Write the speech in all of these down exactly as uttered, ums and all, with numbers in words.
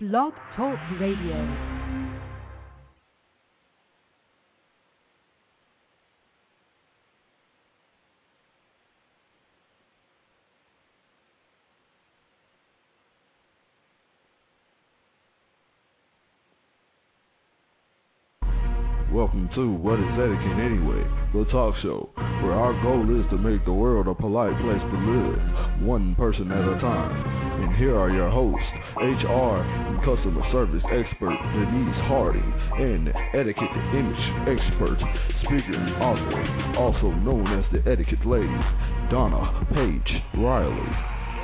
Blog Talk Radio. Welcome to What is Etiquette Anyway, the talk show, where our goal is to make the world a polite place to live, one person at a time. And here are your hosts, H R and customer service expert Denise Harding, and etiquette image expert, speaker and author, also known as the Etiquette Lady, Donna Paige Riley.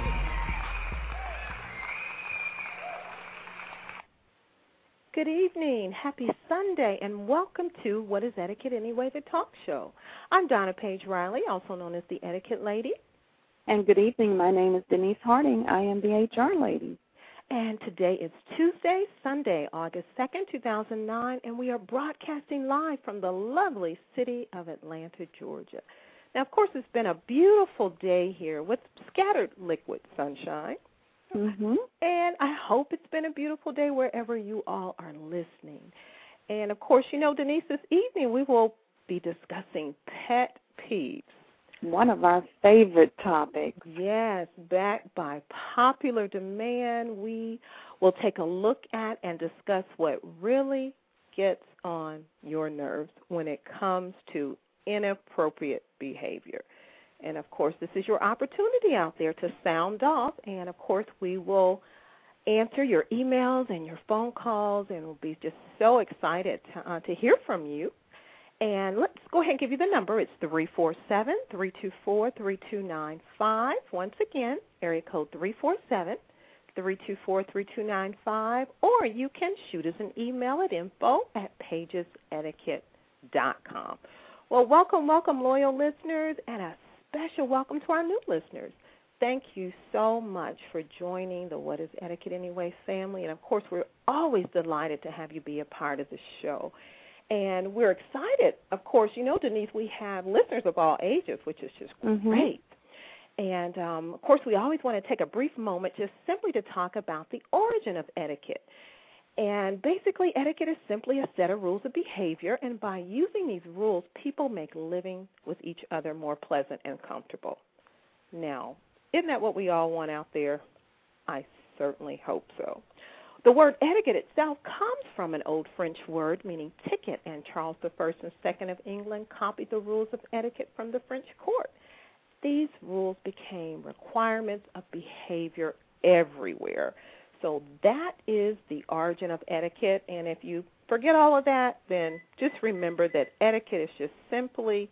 Good evening, happy Sunday, and welcome to What is Etiquette Anyway, the talk show. I'm Donna Paige Riley, also known as the Etiquette Lady. And good evening, my name is Denise Harding. I am the H R Lady. And today is Tuesday, Sunday, August second, two thousand nine, and we are broadcasting live from the lovely city of Atlanta, Georgia. Now, of course, it's been a beautiful day here with scattered liquid sunshine. Mm-hmm. And I hope it's been a beautiful day wherever you all are listening. And, of course, you know, Denise, this evening we will be discussing pet peeves. One of our favorite topics. Yes, backed by popular demand, we will take a look at and discuss what really gets on your nerves when it comes to inappropriate behavior. And, of course, this is your opportunity out there to sound off. And, of course, we will answer your emails and your phone calls, and we'll be just so excited to, uh, to hear from you. And let's go ahead and give you the number. It's three four seven, three two four, three two nine five. Once again, area code three four seven, three two four, three two nine five. Or you can shoot us an email at info at pages etiquette dot com. Well, welcome, welcome, loyal listeners, and a special welcome to our new listeners. Thank you so much for joining the What is Etiquette Anyway family. And, of course, we're always delighted to have you be a part of the show. And we're excited. Of course, you know, Denise, we have listeners of all ages, which is just mm-hmm. great. And, um, of course, we always want to take a brief moment just simply to talk about the origin of etiquette. And basically, etiquette is simply a set of rules of behavior, and by using these rules, people make living with each other more pleasant and comfortable. Now, isn't that what we all want out there? I certainly hope so. The word etiquette itself comes from an old French word meaning ticket, and Charles the First and Second of England copied the rules of etiquette from the French court. These rules became requirements of behavior everywhere. So that is the origin of etiquette, and if you forget all of that, then just remember that etiquette is just simply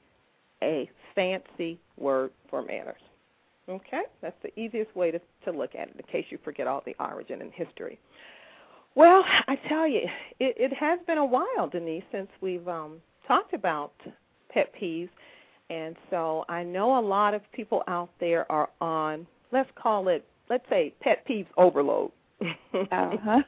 a fancy word for manners. Okay? That's the easiest way to, to look at it in case you forget all the origin and history. Well, I tell you, it, it has been a while, Denise, since we've um, talked about pet peeves, and so I know a lot of people out there are on, let's call it, let's say, pet peeves overload. uh-huh.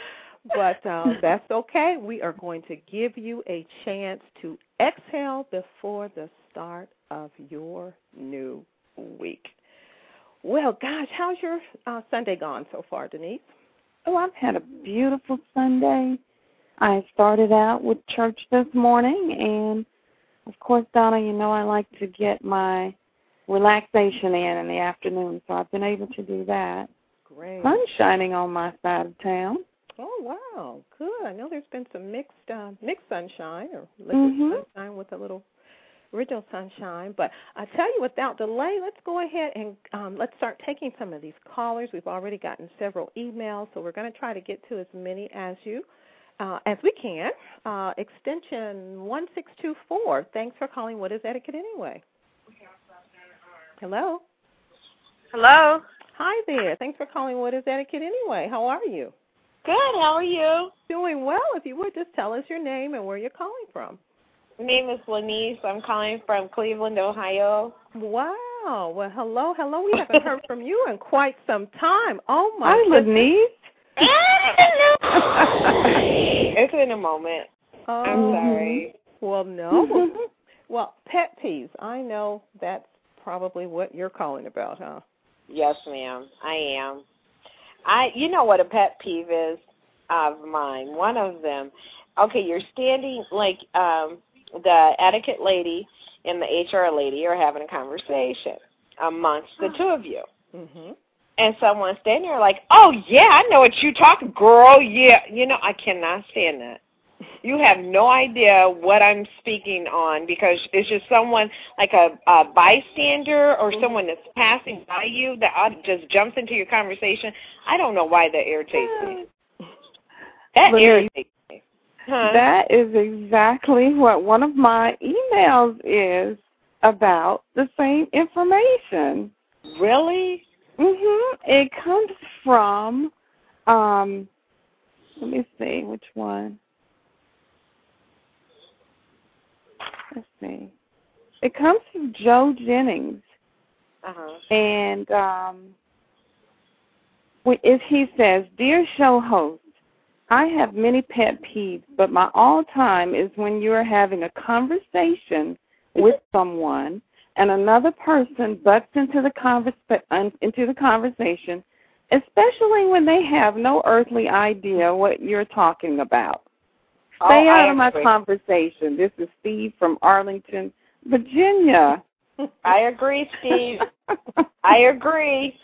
But uh, that's okay. We are going to give you a chance to exhale before the start of your new week. Well, gosh, how's your uh, Sunday gone so far, Denise? Oh, I've had a beautiful Sunday. I started out with church this morning, and, of course, Donna, you know I like to get my relaxation in in the afternoon, so I've been able to do that. Great. Sun's shining on my side of town. Oh, wow, good. I know there's been some mixed uh, mixed sunshine or liquid mm-hmm. sunshine with a little original sunshine. But I tell you, without delay, let's go ahead and um, let's start taking some of these callers. We've already gotten several emails, so we're going to try to get to as many as you uh, as we can. Uh, extension one six two four. Thanks for calling What is Etiquette Anyway? Hello? Hello? Hi there. Thanks for calling What is Etiquette Anyway? How are you? Good. How are you? Doing well. If you would, just tell us your name and where you're calling from. My name is Lanice. I'm calling from Cleveland, Ohio. Wow. Well, hello, hello. We haven't heard from you in quite some time. Oh, my Hi, Lanice. It's in a moment. Oh, I'm sorry. Well, no. Well, pet peeves. I know that's probably what you're calling about, huh? Yes, ma'am. I am. I. You know what a pet peeve is? of mine. One of them. Okay, you're standing like um, the etiquette lady and the H R lady are having a conversation amongst the two of you. Mm-hmm. And someone's standing there like, oh, yeah, I know what you're talking, girl, yeah. You know, I cannot stand that. You have no idea what I'm speaking on because it's just someone like a, a bystander or someone that's passing by you that just jumps into your conversation. I don't know why that irritates me. That Let irritates me, me. Huh? That is exactly what one of my emails is about, the same information. Really? Mhm. It comes from, um, let me see, which one? Let's see. It comes from Joe Jennings. Uh-huh. And um, if he says, Dear show host, I have many pet peeves, but my all-time is when you are having a conversation with someone and another person butts into the, conversa- into the conversation, especially when they have no earthly idea what you're talking about. Stay oh, out I of my agree. conversation. This is Steve from Arlington, Virginia. I agree, Steve. I agree.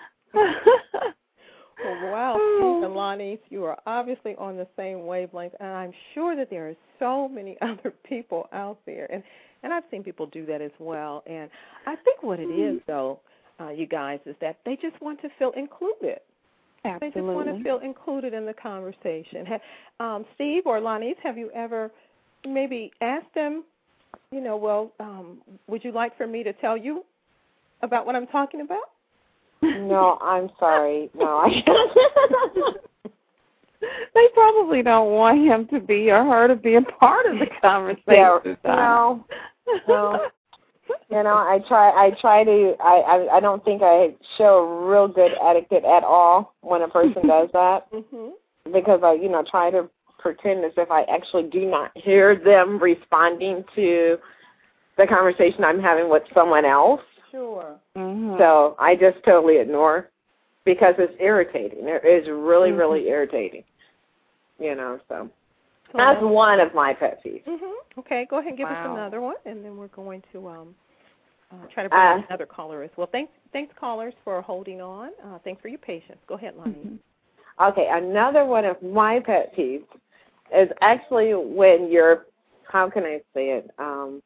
Well, wow, Steve and Lonnie, you are obviously on the same wavelength, and I'm sure that there are so many other people out there, and, and I've seen people do that as well. And I think what it is, though, uh, you guys, is that they just want to feel included. Absolutely. They just want to feel included in the conversation. Um, Steve or Lonnie, have you ever maybe asked them, you know, well, um, would you like for me to tell you about what I'm talking about? No, I'm sorry. No, I can't. They probably don't want him to be or her to be a part of the conversation. Yeah, no, no. You know, I try. I try to. I, I. I don't think I show real good etiquette at all when a person does that, mm-hmm. because I, you know, try to pretend as if I actually do not hear them responding to the conversation I'm having with someone else. Sure. Mm-hmm. So I just totally ignore because it's irritating. It is really, mm-hmm. really irritating. You know, so. So that's one of my pet peeves. Mm-hmm. Okay, go ahead and give wow. us another one, and then we're going to um, uh, try to bring uh, another caller as well. Thanks, thanks, callers, for holding on. Uh, thanks for your patience. Go ahead, Lonnie. Mm-hmm. Okay, another one of my pet peeves is actually when you're, how can I say it? Um,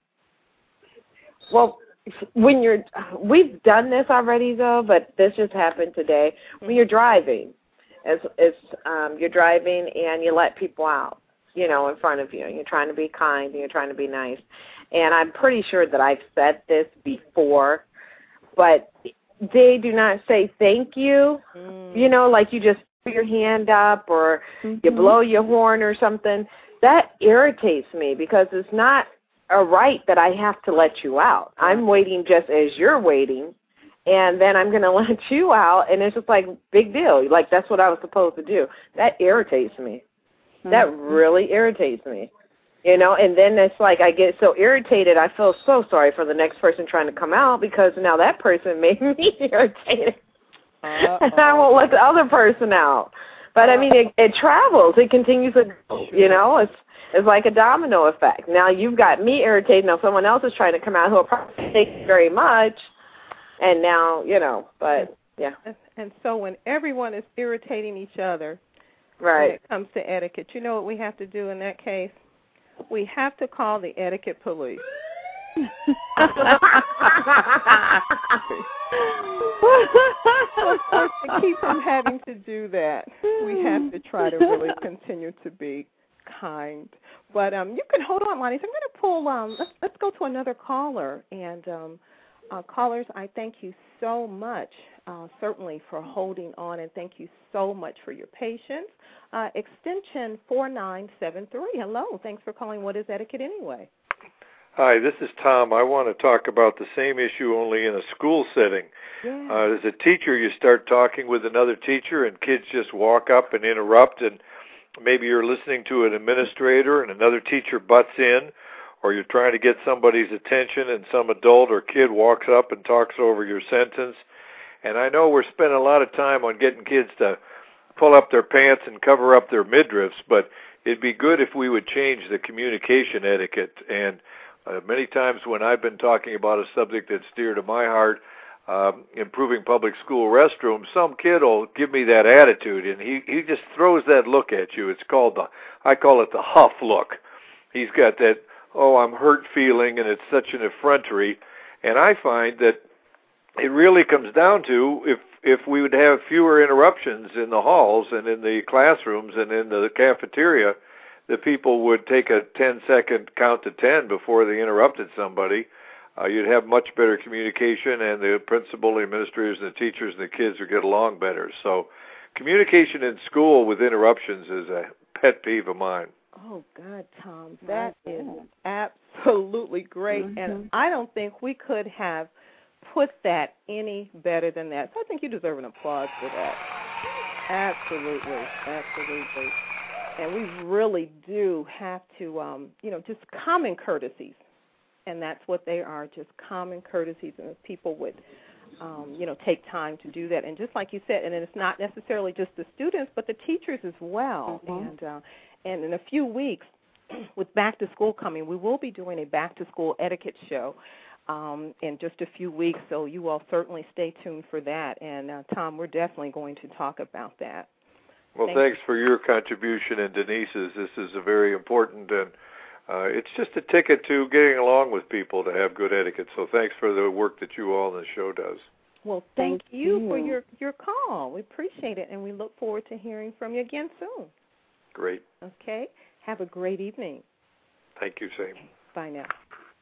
well, when you're, we've done this already, though, but this just happened today. Mm-hmm. When you're driving, it's, it's, um, you're driving and you let people out, you know, in front of you. You're trying to be kind and you're trying to be nice. And I'm pretty sure that I've said this before, but they do not say thank you, mm. you know, like you just put your hand up or mm-hmm. you blow your horn or something. That irritates me because it's not a right that I have to let you out. I'm waiting just as you're waiting, and then I'm going to let you out, and it's just like, big deal. Like, that's what I was supposed to do. That irritates me. Mm-hmm. That really irritates me. You know, and then it's like I get so irritated, I feel so sorry for the next person trying to come out because now that person made me irritated. Uh-oh. And I won't let the other person out. But, I mean, it, it travels. It continues to go, you know. It's it's like a domino effect. Now you've got me irritated. Now someone else is trying to come out who will probably thank you very much. And now, you know, but, yeah. And so when everyone is irritating each other right. when it comes to etiquette, you know what we have to do in that case? We have to call the etiquette police. Of course, to keep from having to do that, we have to try to really continue to be kind. But um, you can hold on, Lonnie. So I'm going to pull. Um, let's let's go to another caller. And um, uh, callers, I thank you so much, uh, certainly for holding on, and thank you so much for your patience. Uh, extension four nine seven three. Hello. Thanks for calling. What is etiquette anyway? Hi, this is Tom. I want to talk about the same issue only in a school setting. Yeah. Uh, as a teacher, you start talking with another teacher and kids just walk up and interrupt, and maybe you're listening to an administrator and another teacher butts in, or you're trying to get somebody's attention and some adult or kid walks up and talks over your sentence. And I know we're spending a lot of time on getting kids to pull up their pants and cover up their midriffs, but it'd be good if we would change the communication etiquette. And uh, many times when I've been talking about a subject that's dear to my heart, um, improving public school restrooms, some kid will give me that attitude, and he, he just throws that look at you. It's called the, I call it the huff look. He's got that, oh, I'm hurt feeling, and it's such an effrontery. And I find that it really comes down to if if we would have fewer interruptions in the halls and in the classrooms and in the cafeteria, that people would take a ten-second count to ten before they interrupted somebody. Uh, you'd have much better communication, and the principal, the administrators, and the teachers and the kids would get along better. So communication in school with interruptions is a pet peeve of mine. Oh, God, Tom, that is absolutely great. Mm-hmm. And I don't think we could have put that any better than that. So I think you deserve an applause for that. Absolutely, absolutely. And we really do have to, um, you know, just common courtesies. And that's what they are, just common courtesies. And if people would, um, you know, take time to do that. And just like you said, and it's not necessarily just the students, but the teachers as well. Mm-hmm. And uh, and in a few weeks, with back to school coming, we will be doing a back to school etiquette show um, in just a few weeks. So you all certainly stay tuned for that. And uh, Tom, we're definitely going to talk about that. Well, Thank thanks you. for your contribution and Denise's. This is a very important, and uh, it's just a ticket to getting along with people to have good etiquette. So thanks for the work that you all in the show does. Well, thank, thank you, you for your, your call. We appreciate it, and we look forward to hearing from you again soon. Great. Okay. Have a great evening. Thank you, same. Bye now.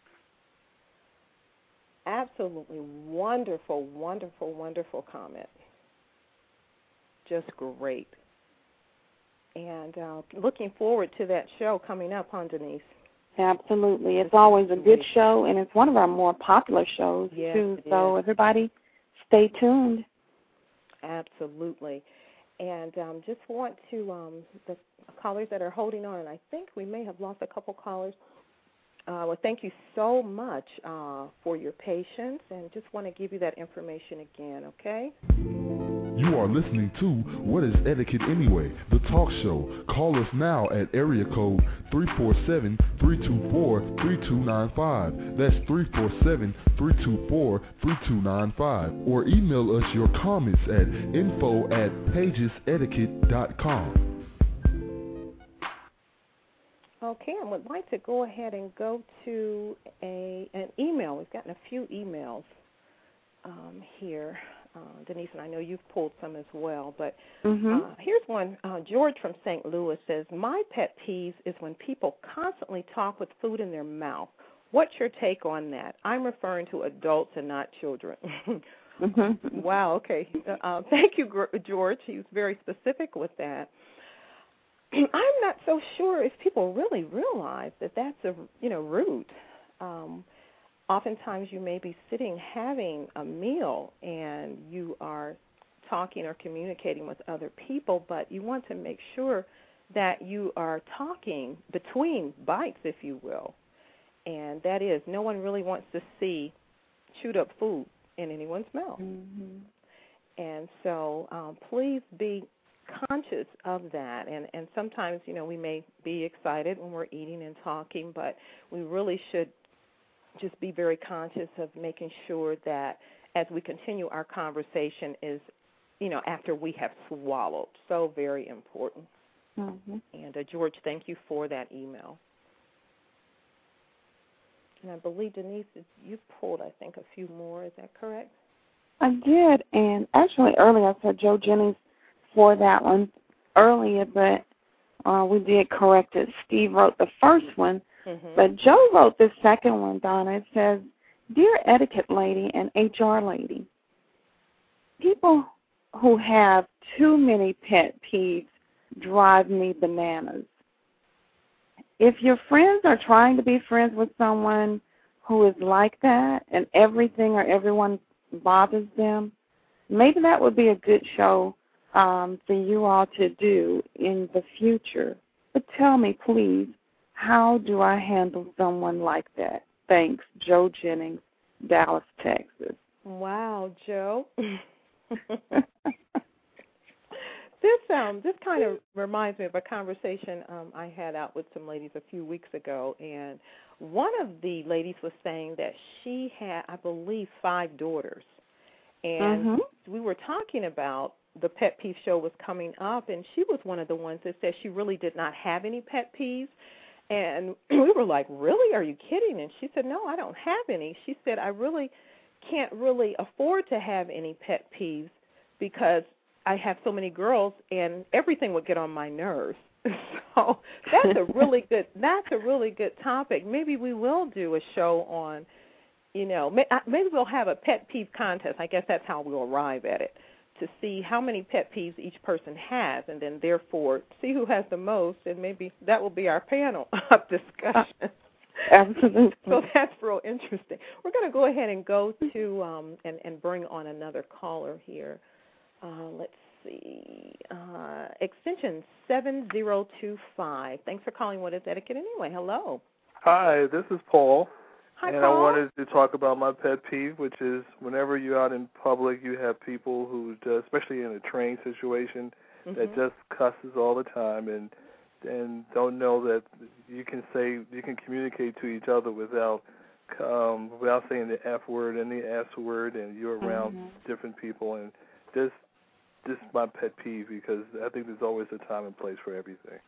Absolutely wonderful, wonderful, wonderful comment. Just great. And uh, looking forward to that show coming up, huh, Denise? Absolutely. It's always a good show, and it's one of our more popular shows, yes, too. So is. Everybody stay tuned. Absolutely. And um, just want to, um, the callers that are holding on, and I think we may have lost a couple callers. Uh, well, thank you so much uh, for your patience, and just want to give you that information again, okay? You are listening to What is Etiquette Anyway, the talk show. Call us now at area code three four seven, three two four, three two nine five. That's three four seven, three two four, three two nine five. Or email us your comments at info at pages etiquette dot com. Okay, I would like to go ahead and go to a an email. We've gotten a few emails um, here. Uh, Denise, and I know you've pulled some as well, but mm-hmm. uh, here's one. Uh, George from Saint Louis says, my pet peeve is when people constantly talk with food in their mouth. What's your take on that? I'm referring to adults and not children. mm-hmm. Wow, okay. Uh, thank you, George. He was very specific with that. I'm not so sure if people really realize that that's a, you know, rude. Um Oftentimes you may be sitting having a meal and you are talking or communicating with other people, but you want to make sure that you are talking between bites, if you will. And that is, no one really wants to see chewed up food in anyone's mouth. Mm-hmm. And so um, please be conscious of that. And, and sometimes, you know, we may be excited when we're eating and talking, but we really should just be very conscious of making sure that as we continue our conversation is, you know, after we have swallowed. So very important. Mm-hmm. And, uh, George, thank you for that email. And I believe, Denise, you pulled, I think, a few more. Is that correct? I did. And actually earlier I said Joe Jennings for that one earlier, but uh, we did correct it. Steve wrote the first one. Mm-hmm. But Joe wrote the second one, Donna. It says, Dear Etiquette Lady and H R Lady, people who have too many pet peeves drive me bananas. If your friends are trying to be friends with someone who is like that and everything or everyone bothers them, maybe that would be a good show um, for you all to do in the future. But tell me, please, how do I handle someone like that? Thanks, Joe Jennings, Dallas, Texas. Wow, Joe. This um this kind of reminds me of a conversation um, I had out with some ladies a few weeks ago, and one of the ladies was saying that she had, I believe, five daughters, and mm-hmm. we were talking about the Pet Peeve show was coming up, and she was one of the ones that said she really did not have any pet peeves, and we were like, really? Are you kidding? And she said, no, I don't have any. She said, I really can't really afford to have any pet peeves because I have so many girls, and everything would get on my nerves. So that's a really good. That's a really good topic. Maybe we will do a show on, you know, maybe we'll have a pet peeve contest. I guess that's how we'll arrive at it, to see how many pet peeves each person has, and then therefore see who has the most, and maybe that will be our panel of discussion. Absolutely. So that's real interesting. We're going to go ahead and go to um, and and bring on another caller here. Uh, let's see, uh, extension seven zero two five. Thanks for calling What is Etiquette Anyway? Hello. Hi, this is Paul. Hi, and Paul. I wanted to talk about my pet peeve, which is whenever you're out in public, you have people who, just, especially in a train situation, mm-hmm. that just cusses all the time and and don't know that you can say you can communicate to each other without um, without saying the F word and the S word, and you're around mm-hmm. different people, and this this is my pet peeve because I think there's always a time and place for everything.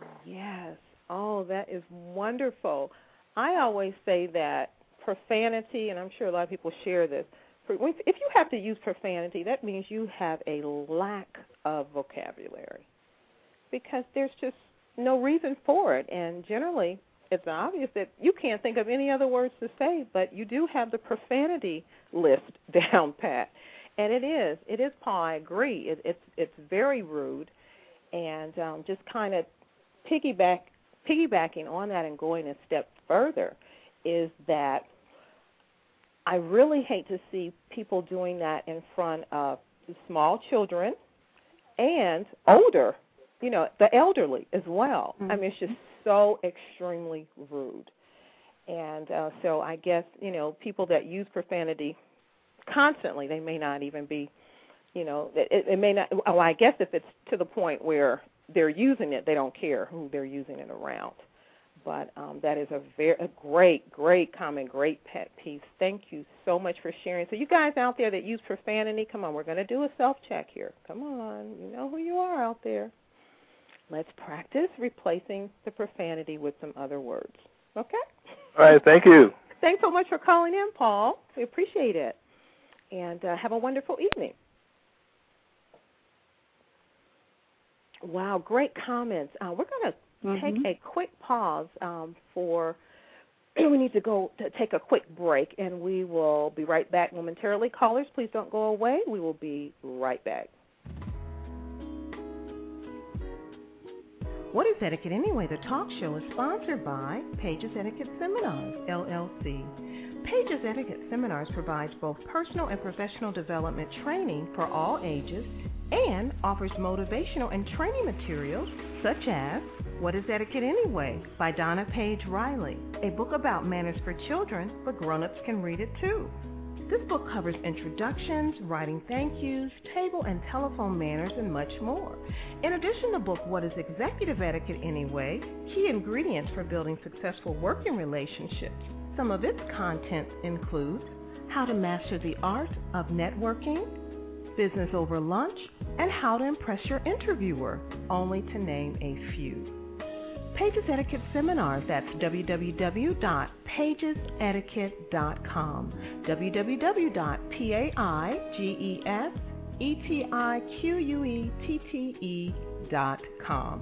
Yes. Oh, that is wonderful. I always say that profanity, and I'm sure a lot of people share this, if you have to use profanity, that means you have a lack of vocabulary because there's just no reason for it. And generally, it's obvious that you can't think of any other words to say, but you do have the profanity list down pat. And it is. It is, Paul, I agree. It, it's it's very rude. And um, just kind of piggyback, piggybacking on that and going a step further is that I really hate to see people doing that in front of small children and older, you know, the elderly as well. Mm-hmm. I mean, it's just so extremely rude. And uh, so I guess, you know, people that use profanity constantly, they may not even be, you know, it, it may not, well, I guess if it's to the point where they're using it, they don't care who they're using it around. But um, that is a very a great, great comment, great pet peeve. Thank you so much for sharing. So you guys out there that use profanity, come on, we're going to do a self-check here. Come on, you know who you are out there. Let's practice replacing the profanity with some other words. Okay? All right, thank you. Thanks so much for calling in, Paul. We appreciate it. And uh, have a wonderful evening. Wow, great comments. Uh, we're going to mm-hmm. take a quick pause um, for, we need to go to take a quick break, and we will be right back momentarily. Callers, please don't go away. We will be right back. What is Etiquette Anyway? The talk show is sponsored by Pages Etiquette Seminars, L L C. Pages Etiquette Seminars provides both personal and professional development training for all ages and offers motivational and training materials such as What is Etiquette Anyway? By Donna Page Riley, a book about manners for children, but grown-ups can read it too. This book covers introductions, writing thank yous, table and telephone manners, and much more. In addition, the book, What is Executive Etiquette Anyway? Key Ingredients for Building Successful Working Relationships. Some of its content includes How to Master the Art of Networking, Business Over Lunch, and How to Impress Your Interviewer, only to name a few. Pages Etiquette Seminars, that's w w w dot pages etiquette dot com, w w w dot pages etiquette dot com.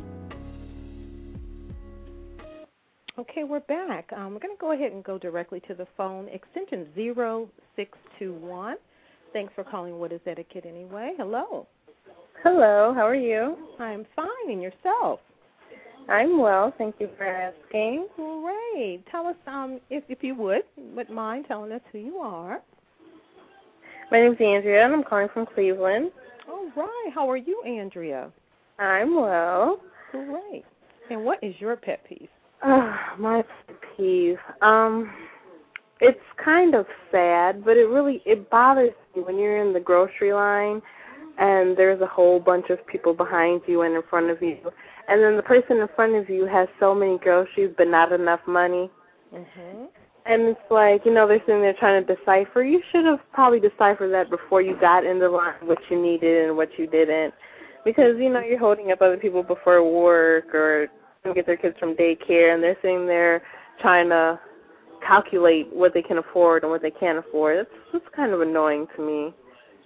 Okay, we're back. Um, we're going to go ahead and go directly to the phone, extension zero six two one. Thanks for calling What is Etiquette Anyway? Hello. Hello, how are you? I'm fine, and yourself? I'm well, thank you for asking. Great. Tell us, um, if, if you would, wouldn't mind telling us who you are. My name's Andrea, and I'm calling from Cleveland. All right. How are you, Andrea? I'm well. Great. And what is your pet peeve? Uh, my pet peeve. Um, it's kind of sad, but it really, it bothers me when you're in the grocery line and there's a whole bunch of people behind you and in front of you, and then the person in front of you has so many groceries but not enough money. Mhm. And it's like, you know, they're sitting there trying to decipher. You should have probably deciphered that before you got in the line, what you needed and what you didn't. Because, you know, you're holding up other people before work or get their kids from daycare, and they're sitting there trying to calculate what they can afford and what they can't afford. It's, it's kind of annoying to me.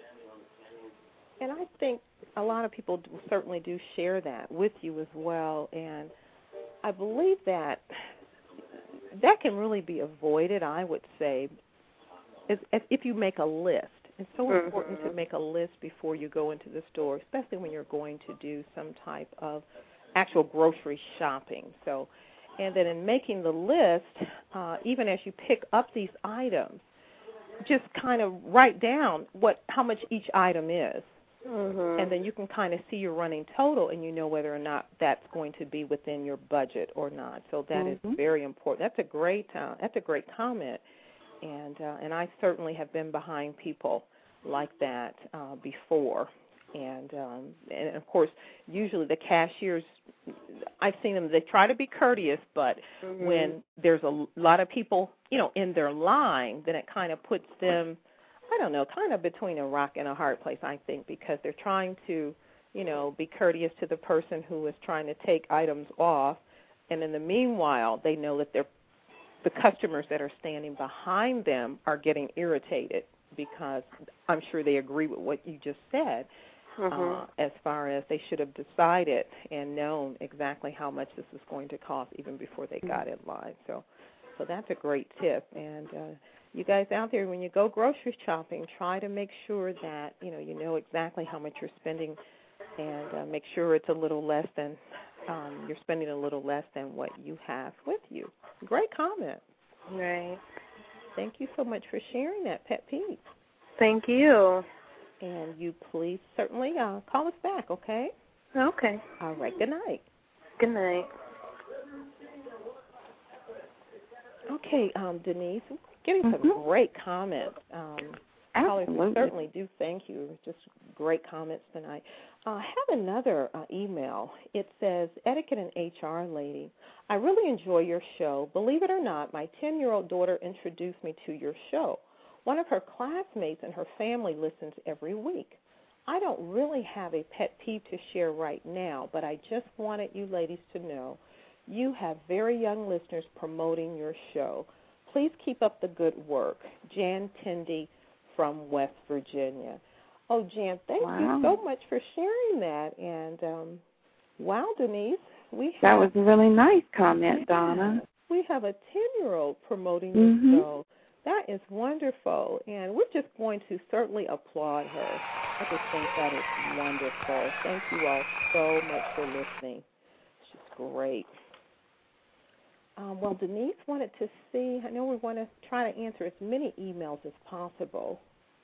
And I think a lot of people certainly do share that with you as well. And I believe that that can really be avoided, I would say, if, if you make a list. It's so mm-hmm. important to make a list before you go into the store, especially when you're going to do some type of actual grocery shopping. So, and then in making the list, uh, even as you pick up these items, just kind of write down what how much each item is. Mm-hmm. And then you can kind of see your running total, and you know whether or not that's going to be within your budget or not. So that mm-hmm. is very important. That's a great uh, that's a great comment, and uh, and I certainly have been behind people like that uh, before, and um, and of course usually the cashiers, I've seen them. They try to be courteous, but mm-hmm. when there's a lot of people, you know, in their line, then it kind of puts them, I don't know, kind of between a rock and a hard place, I think, because they're trying to, you know, be courteous to the person who is trying to take items off, and in the meanwhile, they know that they're, the customers that are standing behind them are getting irritated because I'm sure they agree with what you just said, mm-hmm. uh, as far as they should have decided and known exactly how much this was going to cost even before they got in line. So, so that's a great tip, and uh, you guys out there, when you go grocery shopping, try to make sure that, you know, you know exactly how much you're spending, and uh, make sure it's a little less than, um, you're spending a little less than what you have with you. Great comment. Right. Thank you so much for sharing that pet peeve. Thank you. And you please certainly uh, call us back, okay? Okay. All right. Good night. Good night. Okay, um, Denise, getting some mm-hmm. great comments. Um, Absolutely. Callers, certainly do thank you. Just great comments tonight. Uh, I have another uh, email. It says, Etiquette and H R Lady, I really enjoy your show. Believe it or not, my ten-year-old daughter introduced me to your show. One of her classmates and her family listens every week. I don't really have a pet peeve to share right now, but I just wanted you ladies to know you have very young listeners promoting your show. Please keep up the good work. Jan Tindy from West Virginia. Oh, Jan, thank wow. you so much for sharing that. And, um, wow, Denise, we have... That was a really nice comment, Donna. We have a ten-year-old promoting mm-hmm. your show. That is wonderful, and we're just going to certainly applaud her. I just think that is wonderful. Thank you all so much for listening. It's just great. Um, well, Denise wanted to see, I know we want to try to answer as many emails as possible.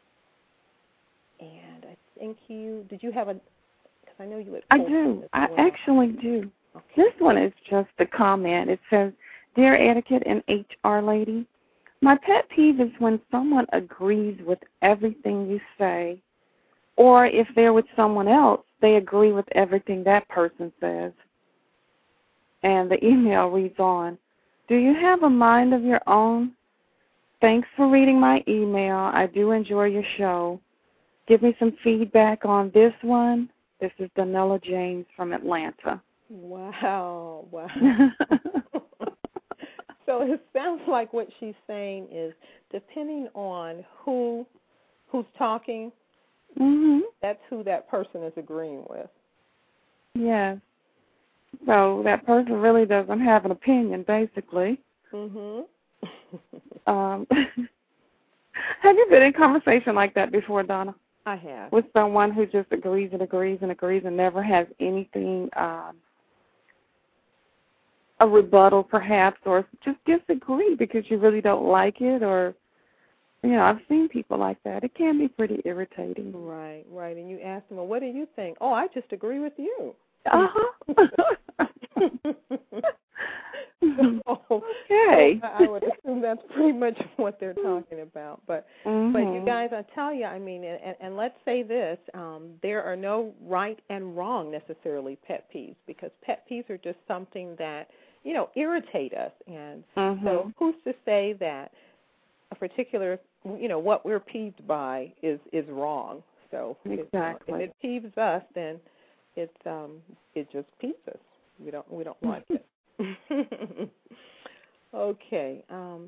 And I think you, did you have a, because I know you had I do. I well. actually do. Okay. This one is just a comment. It says, Dear Etiquette and H R Lady, my pet peeve is when someone agrees with everything you say, or if they're with someone else, they agree with everything that person says. And the email reads on, do you have a mind of your own? Thanks for reading my email. I do enjoy your show. Give me some feedback on this one. This is Danella James from Atlanta. Wow, wow. So it sounds like what she's saying is depending on who who's talking, mm-hmm. that's who that person is agreeing with. Yes. So that person really doesn't have an opinion, basically. Mhm. um, have you been in conversation like that before, Donna? I have. With someone who just agrees and agrees and agrees and never has anything, um, a rebuttal perhaps, or just disagree because you really don't like it, or, you know, I've seen people like that. It can be pretty irritating. Right, right. And you ask them, well, what do you think? Oh, I just agree with you. Uh-huh. So, okay. so I would assume that's pretty much what they're talking about. But mm-hmm. but you guys, I tell you, I mean, and, and let's say this: um, there are no right and wrong necessarily pet peeves, because pet peeves are just something that, you know, irritate us. And mm-hmm. so who's to say that a particular, you know, what we're peeved by is is wrong? So exactly. if, if it peeves us, then it um it just peeves us. We don't we don't like it. Okay. Um,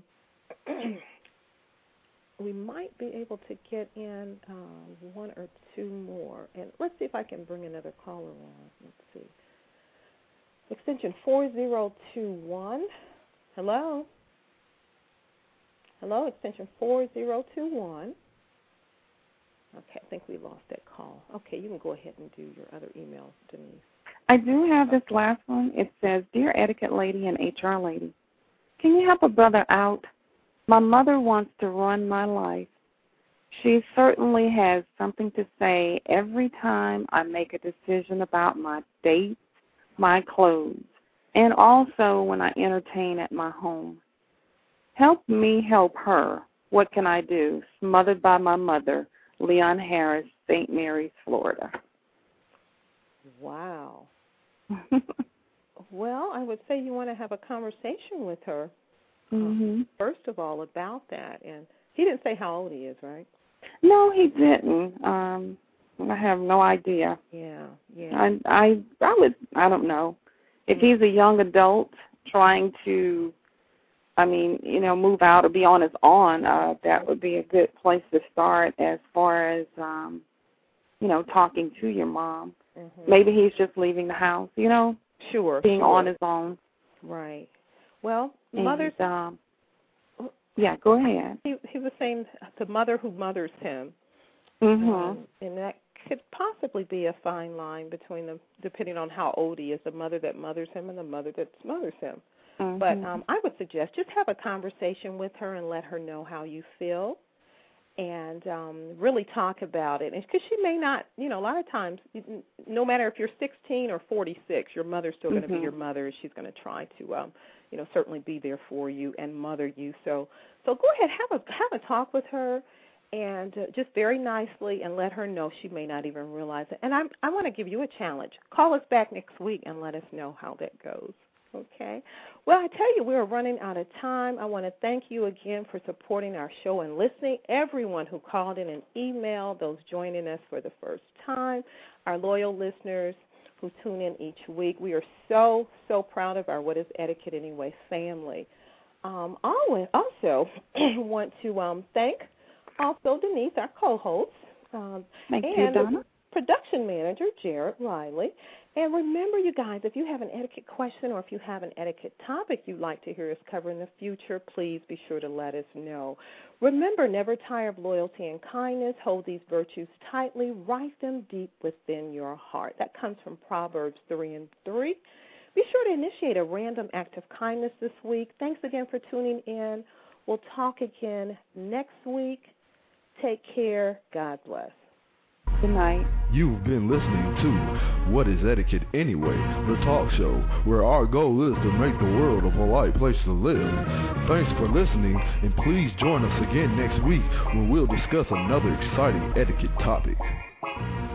we might be able to get in um, one or two more, and let's see if I can bring another caller on. Let's see. Extension four zero two one. Hello. Hello. Extension four zero two one. Okay, I think we lost that call. Okay, you can go ahead and do your other email, Denise. I do have this last one. It says, Dear Etiquette Lady and H R Lady, can you help a brother out? My mother wants to run my life. She certainly has something to say every time I make a decision about my dates, my clothes, and also when I entertain at my home. Help me help her. What can I do? Smothered by my mother, Leon Harris, Saint Mary's, Florida. Wow. Well, I would say you want to have a conversation with her, mm-hmm. um, first of all, about that. And he didn't say how old he is, right? No, he didn't. Um, I have no idea. Yeah, yeah. I, I, I would, I don't know. If he's a young adult trying to, I mean, you know, move out or be on his own, uh, that would be a good place to start as far as, um, you know, talking to your mom. Mm-hmm. Maybe he's just leaving the house, you know. Sure. Being sure. on his own. Right. Well, and, mother's. Um, yeah, go ahead. He, he was saying the mother who mothers him. Mm-hmm. Um, and that could possibly be a fine line between them, depending on how old he is, the mother that mothers him and the mother that smothers him. Mm-hmm. But um, I would suggest just have a conversation with her and let her know how you feel, and um, really talk about it. Because she may not, you know, a lot of times, no matter if you're sixteen or forty-six, your mother's still mm-hmm. going to be your mother. She's going to try to, um, you know, certainly be there for you and mother you. So, so go ahead, have a have a talk with her, and uh, just very nicely, and let her know she may not even realize it. And I'm, I want to give you a challenge. Call us back next week and let us know how that goes. Okay. Well, I tell you, we're running out of time. I want to thank you again for supporting our show and listening. Everyone who called in and emailed, those joining us for the first time, our loyal listeners who tune in each week. We are so, so proud of our What is Etiquette Anyway family. Um, I also want to um, thank also Denise, our co-host, um, thank and you, Donna. Production manager, Jared Riley. And remember, you guys, if you have an etiquette question or if you have an etiquette topic you'd like to hear us cover in the future, please be sure to let us know. Remember, never tire of loyalty and kindness. Hold these virtues tightly. Write them deep within your heart. That comes from Proverbs three and three. Be sure to initiate a random act of kindness this week. Thanks again for tuning in. We'll talk again next week. Take care. God bless. Good night. You've been listening to What is Etiquette Anyway, the talk show where our goal is to make the world a polite place to live. Thanks for listening, and please join us again next week when we'll discuss another exciting etiquette topic.